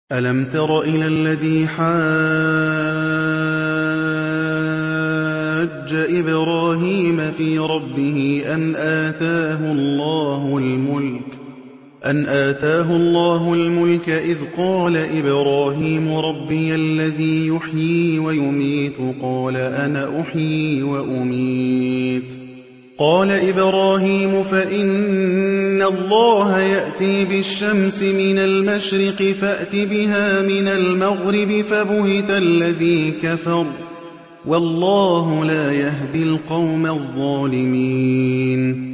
أَلَمْ تَرَ إِلَى الَّذِي حَاجَّ إِبْرَاهِيمَ فِي رَبِّهِ أَنْ آتَاهُ اللَّهُ الْمُلْكَ إِذْ قَالَ إِبْرَاهِيمُ رَبِّيَ الَّذِي يُحْيِي وَيُمِيتُ قَالَ أَنَا أُحْيِي وَأُمِيتُ قَالَ إِبْرَاهِيمُ فَإِنَّ اللَّهَ يَأْتِي بِالشَّمْسِ مِنَ الْمَشْرِقِ فَأْتِ بِهَا مِنَ الْمَغْرِبِ فَبُهِتَ الَّذِي كَفَرَ وَاللَّهُ لَا يَهْدِي الْقَوْمَ الظَّالِمِينَ